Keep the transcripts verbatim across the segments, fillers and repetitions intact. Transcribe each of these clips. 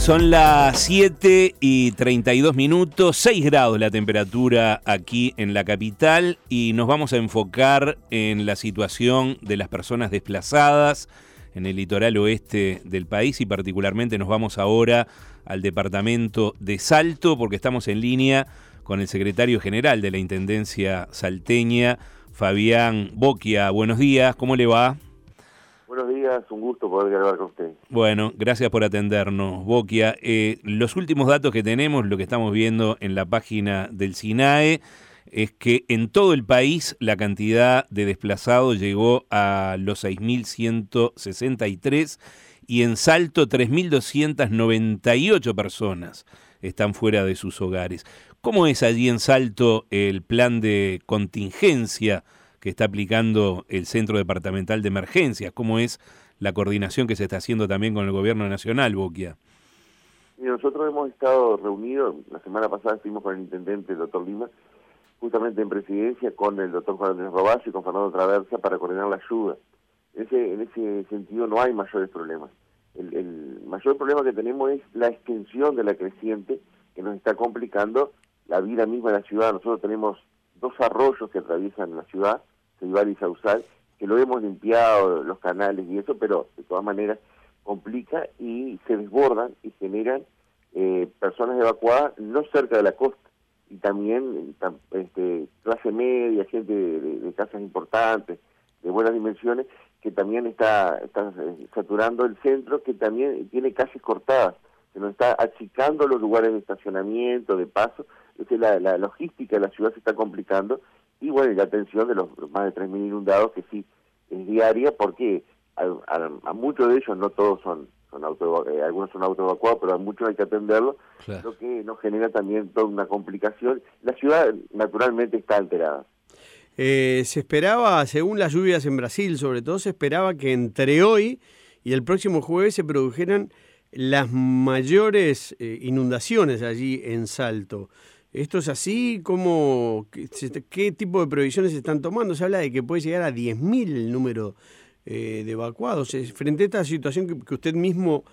Son las siete y treinta y dos minutos, seis grados la temperatura aquí en la capital y nos vamos a enfocar en la situación de las personas desplazadas en el litoral oeste del país y particularmente nos vamos ahora al departamento de Salto porque estamos en línea con el secretario general de la Intendencia salteña, Fabián Bocchia. Buenos días, ¿cómo le va? Buenos días, un gusto poder grabar con usted. Bueno, gracias por atendernos, Bocchia. Eh, los últimos datos que tenemos, lo que estamos viendo en la página del SINAE, es que en todo el país la cantidad de desplazados llegó a los seis mil ciento sesenta y tres y en Salto tres mil doscientas noventa y ocho personas están fuera de sus hogares. ¿Cómo es allí en Salto el plan de contingencia que está aplicando el Centro Departamental de Emergencias? ¿Cómo es la coordinación que se está haciendo también con el Gobierno Nacional, Bocchia? Y nosotros hemos estado reunidos, la semana pasada estuvimos con el intendente, el doctor Lima, justamente en presidencia, con el doctor Juan Andrés Robacho y con Fernando Traversa para coordinar la ayuda. En ese, en ese sentido no hay mayores problemas. El, el mayor problema que tenemos es la extensión de la creciente que nos está complicando la vida misma de la ciudad. Nosotros tenemos dos arroyos que atraviesan la ciudad, Ceibal y Sausal, que lo hemos limpiado, los canales y eso, pero de todas maneras complica y se desbordan y generan eh, personas evacuadas no cerca de la costa. Y también este, clase media, gente de, de, de casas importantes, de buenas dimensiones, que también está, está saturando el centro, que también tiene calles cortadas. Se nos está achicando los lugares de estacionamiento, de paso. Entonces la, la logística de la ciudad se está complicando. Y bueno, y la atención de los más de tres mil inundados, que sí es diaria, porque a, a, a muchos de ellos, no todos son, son auto, eh, algunos son autoevacuados, pero a muchos hay que atenderlos, claro. Lo que nos genera también toda una complicación. La ciudad naturalmente está alterada. Eh, se esperaba, según las lluvias en Brasil, sobre todo se esperaba que entre hoy y el próximo jueves se produjeran las mayores eh, inundaciones allí en Salto. ¿Esto es así? ¿Cómo, qué, ¿Qué tipo de previsiones se están tomando? Se habla de que puede llegar a diez mil el número eh, de evacuados. Frente a esta situación que, que usted mismo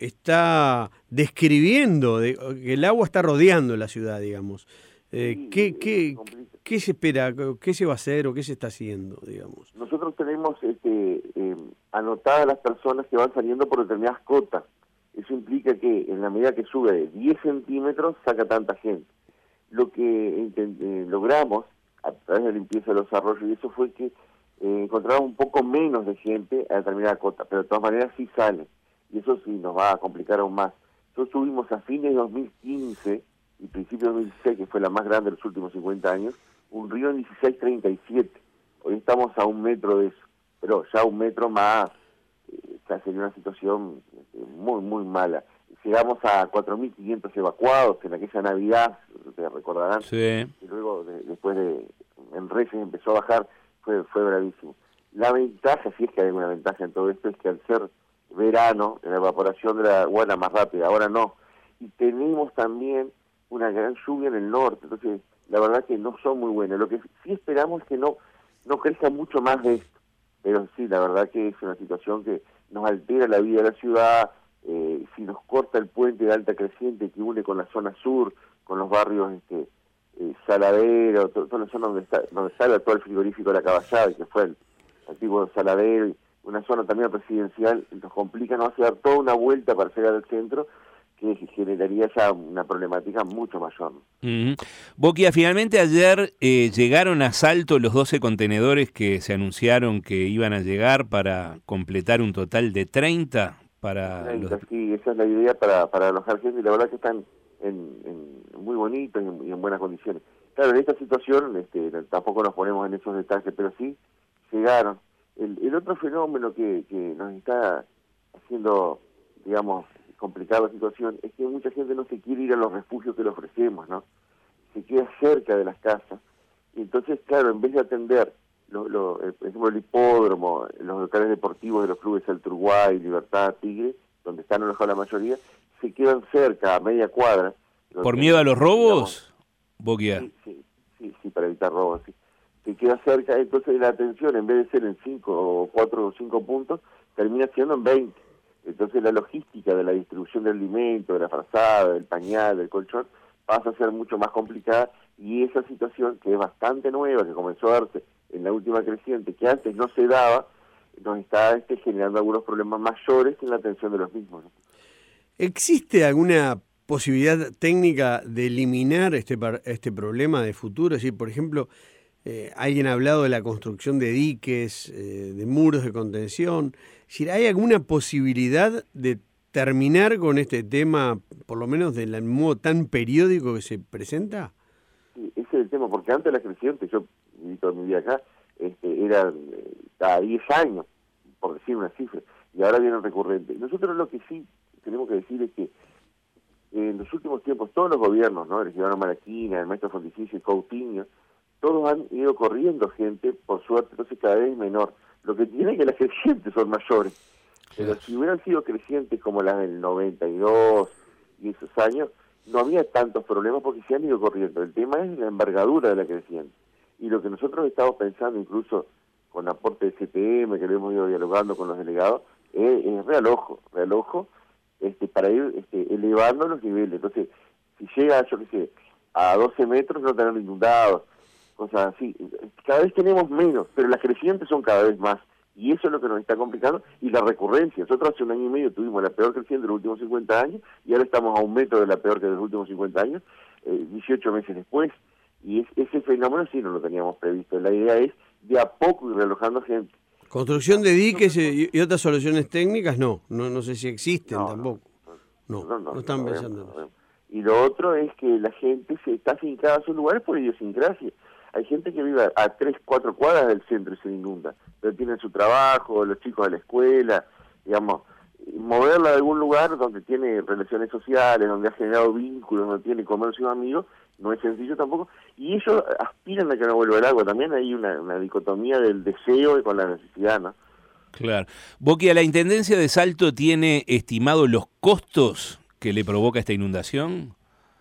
está describiendo, de, que el agua está rodeando la ciudad, digamos. Eh, sí, ¿qué, qué, ¿Qué se espera? ¿Qué se va a hacer o qué se está haciendo, digamos? Nosotros tenemos este, eh, anotadas las personas que van saliendo por determinadas cotas. Eso implica que en la medida que sube de diez centímetros, saca tanta gente. Lo que eh, logramos a través de la limpieza de los arroyos y eso fue que eh, encontramos un poco menos de gente a determinada cota, pero de todas maneras sí sale, y eso sí nos va a complicar aún más. Nosotros tuvimos a fines de dos mil quince y principios de dos mil dieciséis, que fue la más grande de los últimos cincuenta años, un río en dieciséis treinta y siete. Hoy estamos a un metro de eso, pero ya un metro más, eh, ya sería una situación eh, muy, muy mala. Llegamos a cuatro mil quinientos evacuados en aquella Navidad, te recordarán, sí. Y luego de, después de en Reyes empezó a bajar, fue fue bravísimo. La ventaja, si es que hay alguna ventaja en todo esto, es que al ser verano, la evaporación de la agua era más rápida, ahora no. Y tenemos también una gran lluvia en el norte, entonces la verdad que no son muy buenas. Lo que sí esperamos es que no, no crezca mucho más de esto, pero sí, la verdad que es una situación que nos altera la vida de la ciudad. Eh, si nos corta el puente de alta creciente que une con la zona sur, con los barrios este, eh, Saladero, to, toda la zona donde está donde sale todo el frigorífico de la Caballada, que fue el antiguo Saladero, y una zona también residencial, nos complica, nos hace dar toda una vuelta para llegar al centro, que generaría ya una problemática mucho mayor. Uh-huh. Bocchia, finalmente ayer eh, llegaron a Salto los doce contenedores que se anunciaron que iban a llegar para completar un total de treinta. Para treinta, los... Sí, esa es la idea para, para alojar gente, y la verdad que están en, en muy bonitos y en, y en buenas condiciones. Claro, en esta situación este, tampoco nos ponemos en esos detalles, pero sí llegaron. El, el otro fenómeno que, que nos está haciendo, digamos, complicada la situación, es que mucha gente no se quiere ir a los refugios que le ofrecemos, ¿no? Se queda cerca de las casas, y entonces, claro, en vez de atender Lo, lo, eh, por ejemplo, el hipódromo, los locales deportivos de los clubes Alto Uruguay, Libertad, Tigre, donde están alojados la mayoría, se quedan cerca, a media cuadra. ¿Por miedo a los robos, Bocchia? Sí, sí, sí, sí, para evitar robos, sí. Se queda cerca, entonces la atención, en vez de ser en cinco o cuatro o cinco puntos, termina siendo en veinte. Entonces la logística de la distribución del alimento, de la frazada, del pañal, del colchón, pasa a ser mucho más complicada, y esa situación, que es bastante nueva, que comenzó a darse en la última creciente, que antes no se daba, nos está este, generando algunos problemas mayores en la atención de los mismos, ¿no? ¿Existe alguna posibilidad técnica de eliminar este, este problema de futuro? Es decir, por ejemplo, eh, alguien ha hablado de la construcción de diques, eh, de muros de contención. Es decir, ¿hay alguna posibilidad de terminar con este tema, por lo menos del modo tan periódico que se presenta? Sí, ese es el tema, porque antes la creciente, yo viví toda mi vida acá, este, era eh, cada diez años, por decir una cifra, y ahora viene recurrente. Nosotros lo que sí tenemos que decir es que en los últimos tiempos todos los gobiernos, ¿no? El ciudadano Maraquina, el maestro Fonticelli, Coutinho, todos han ido corriendo gente, por suerte, entonces cada vez menor. Lo que tiene es que las crecientes son mayores. Pero si hubieran sido crecientes como las del noventa y dos y esos años, no había tantos problemas porque se han ido corriendo. El tema es la envergadura de la creciente. Y lo que nosotros estamos pensando, incluso con aporte de C P M, que lo hemos ido dialogando con los delegados, es, es realojo, realojo, este, para ir este, elevando los niveles. Entonces, si llega, yo qué sé, a doce metros, no tenerlo inundados, cosas así. Cada vez tenemos menos, pero las crecientes son cada vez más. Y eso es lo que nos está complicando, y la recurrencia. Nosotros hace un año y medio tuvimos la peor creciente de los últimos cincuenta años, y ahora estamos a un metro de la peor que de los últimos cincuenta años, eh, dieciocho meses después. Y es, ese fenómeno sí no lo teníamos previsto. La idea es de a poco ir relojando gente. Construcción de diques y, y otras soluciones técnicas, no. No, no sé si existen no, tampoco. No, no, no, no están no pensando. Vemos, no y lo otro es que la gente se está afincada a sus lugares por idiosincrasia. Hay gente que vive a tres, cuatro cuadras del centro y se inunda, pero tienen su trabajo, los chicos de la escuela, digamos, moverla de algún lugar donde tiene relaciones sociales, donde ha generado vínculos, donde tiene comercio de amigos, no es sencillo tampoco, y ellos aspiran a que no vuelva el agua. También hay una, una dicotomía del deseo con la necesidad, ¿no? Claro. Boquia, ¿la Intendencia de Salto tiene estimado los costos que le provoca esta inundación?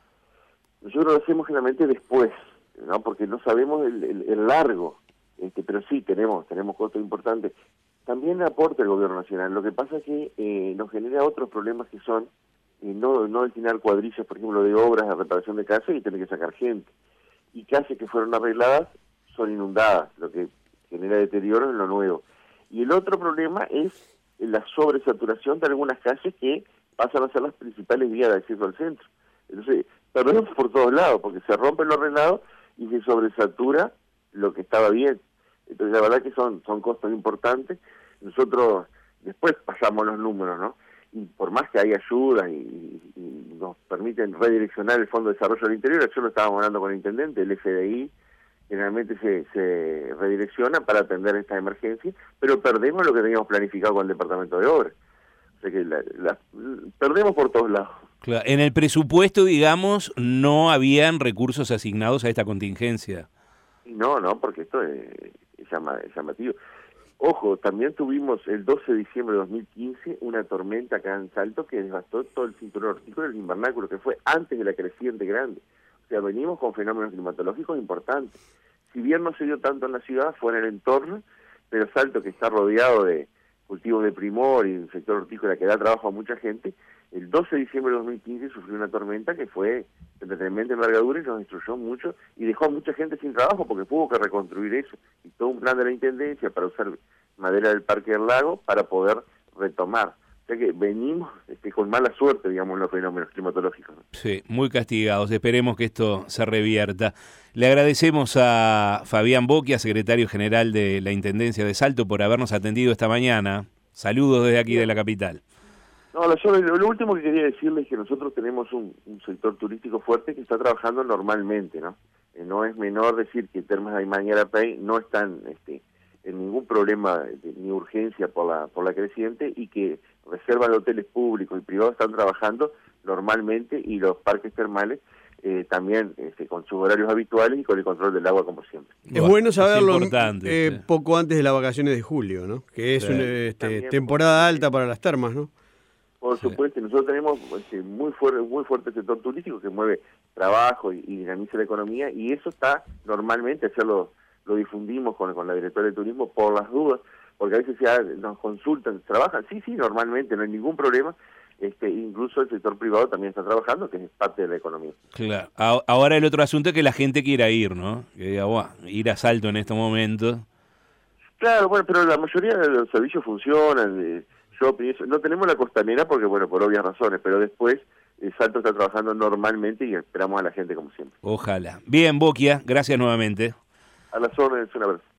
Nosotros lo hacemos generalmente después, ¿no? Porque no sabemos el, el, el largo, este, pero sí tenemos tenemos costos importantes. También aporta el gobierno nacional. Lo que pasa es que eh, nos genera otros problemas que son eh, no no destinar cuadrillas, por ejemplo, de obras de reparación de casas y tener que sacar gente. Y calles que fueron arregladas son inundadas, lo que genera deterioro en lo nuevo. Y el otro problema es la sobresaturación de algunas calles que pasan a ser las principales vías de acceso al centro. Entonces, perdemos por todos lados, porque se rompe lo arreglado y se sobresatura lo que estaba bien. Entonces, la verdad que son son costos importantes. Nosotros después pasamos los números, ¿no? Y por más que hay ayudas y, y, y nos permiten redireccionar el Fondo de Desarrollo del Interior, yo lo estábamos hablando con el intendente, el F D I, generalmente se, se redirecciona para atender esta emergencia, pero perdemos lo que teníamos planificado con el Departamento de Obras. O sea que la, la, perdemos por todos lados. Claro. En el presupuesto, digamos, no habían recursos asignados a esta contingencia. No, no, porque esto es, es, llama, es llamativo. Ojo, también tuvimos el doce de diciembre de dos mil quince una tormenta acá en Salto que devastó todo el cinturón hortícola del invernáculo, que fue antes de la creciente grande. O sea, venimos con fenómenos climatológicos importantes. Si bien no se dio tanto en la ciudad, fue en el entorno, pero Salto, que está rodeado de cultivos de primor y un sector hortícola que da trabajo a mucha gente, el doce de diciembre de dos mil quince sufrió una tormenta que fue de tremenda envergadura y nos destruyó mucho y dejó a mucha gente sin trabajo porque tuvo que reconstruir eso. Y todo un plan de la Intendencia para usar madera del Parque del Lago para poder retomar. O sea que venimos este, con mala suerte, digamos, en los fenómenos climatológicos. Sí, muy castigados. Esperemos que esto se revierta. Le agradecemos a Fabián Boquia, secretario general de la Intendencia de Salto, por habernos atendido esta mañana. Saludos desde aquí de la capital. No, lo, yo, lo último que quería decirles es que nosotros tenemos un, un sector turístico fuerte que está trabajando normalmente, ¿no? Eh, no es menor decir que Termas de Mañara Pay no están este, en ningún problema de, ni urgencia por la por la creciente y que reservas de hoteles públicos y privados están trabajando normalmente y los parques termales eh, también este, con sus horarios habituales y con el control del agua como siempre. Es bueno, bueno saberlo es eh, sí. poco antes de las vacaciones de julio, ¿no? Que es sí. una este, temporada alta para las termas, ¿no? Por sí. supuesto, nosotros tenemos este, muy fuerte muy fuerte sector turístico que mueve trabajo y, y dinamiza la economía y eso está normalmente, hacerlo lo difundimos con, con la directora de turismo por las dudas, porque a veces ya nos consultan, ¿trabajan? Sí, sí, normalmente, no hay ningún problema. Este, incluso el sector privado también está trabajando, que es parte de la economía. Claro. Ahora el otro asunto es que la gente quiera ir, ¿no? Que diga, "Buah, ir a Salto en estos momentos". Claro, bueno, pero la mayoría de los servicios funcionan. Yo pienso, no tenemos la costanera porque, bueno, por obvias razones, pero después el Salto está trabajando normalmente y esperamos a la gente como siempre. Ojalá. Bien, Boquia, gracias nuevamente. A las órdenes, un abrazo.